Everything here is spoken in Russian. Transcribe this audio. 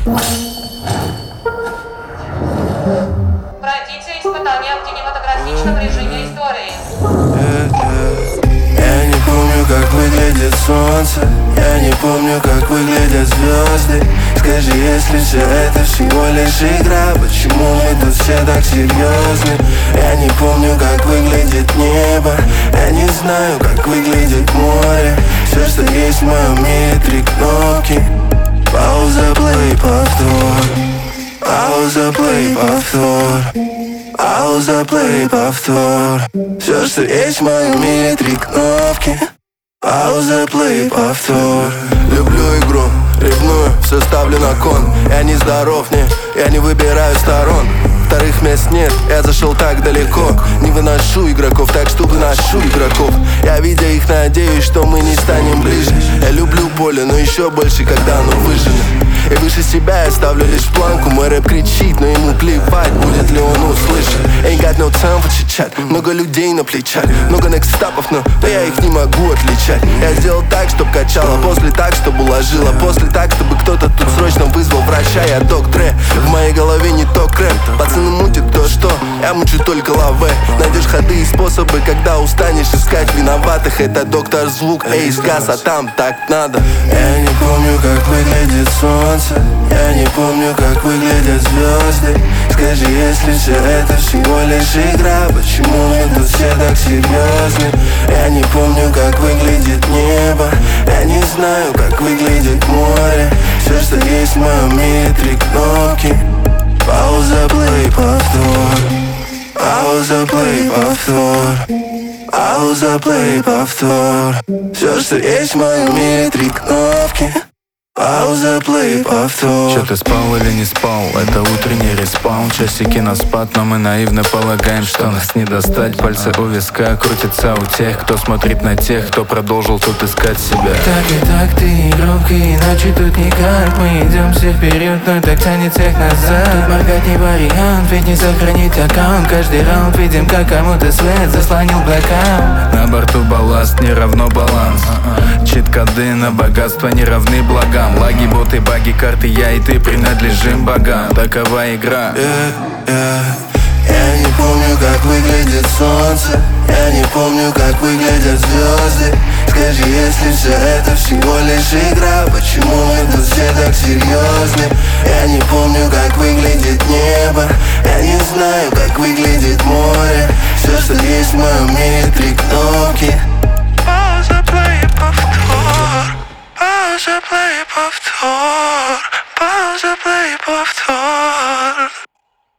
Пройдите испытание в кинематографичном режиме истории. Я не помню, как выглядит солнце. Я не помню, как выглядят звезды. Скажи, если все это всего лишь игра, почему мы тут все так серьезны? Я не помню, как выглядит небо. Я не знаю, как выглядит море. Все, что есть в моем мире, 3 кнопки. Пауза, плей, повтор. Пауза, плей, повтор. Пауза, плей, повтор. Все, что есть в моем мире, 3 кнопки. Пауза, плей, повтор. Люблю игру, ревную, все ставлю на кон. Я не здоров, не, я не выбираю сторон. Вторых мест нет, я зашел так далеко. Не выношу игроков, так что выношу игроков. Я, видя их, надеюсь, что мы не станем ближе. Я люблю поле, но еще больше, когда оно выжжено. И выше себя я ставлю лишь планку. Мой рэп кричит, но ему плевать, будет ли он услышан. Ain't got no time for chit-chat. Много людей на плечах, много некстапов, но я их не могу отличать. Я сделал так, чтоб качало, после так, чтобы уложило, после так, чтобы кто-то тут срочно вызвал врача. Я доктор, в моей голове не то крем. Пацаны мутят то что, я мучу только лаве. Найдешь ходы и способы, когда устанешь искать виноватых. Это доктор звук, эй, сказ, а там так надо. Я не помню, как выглядит солнце. Я не помню, как выглядят звезды. Скажи, если все это всего лишь игра, почему мы тут все так серьезны? Я не помню, как выглядит небо. Я не знаю, как выглядит море. Все, что есть в моем мире, 3 кнопки. Пауза, плей, повтор. Пауза, плей, повтор. Пауза, плей, повтор. Все, что есть в моем мире, 3 кнопки. Пауза, плей, повтор. Че, ты спал или не спал? Это утренний респаун. Часики на спад, но мы наивно полагаем, что нас не достать. Пальцы у виска крутятся у тех, кто смотрит на тех, кто продолжил тут искать себя. Так и так, ты игрок, и иначе тут никак. Мы идем все вперед, но так тянет всех назад. Тут моргать не вариант, ведь не сохранить аккаунт. Каждый раунд видим, как кому-то свет заслонил блэкаут. На борту балласт не равно баланс. Чит-коды на богатство не равны благам. Лаги, боты, баги, карты, я и ты принадлежим богам. Такова игра. Я не помню, как выглядит солнце. Я не помню, как выглядят звезды. Скажи, если все это всего лишь игра, почему мы тут все так серьезны? Я не помню, как выглядит небо. Я не знаю, как выглядит море. Все, что есть в моем мире, 3 кнопки. Пауза, плей, повтор. Пауза, плей, повтор. Пауза, плей, повтор.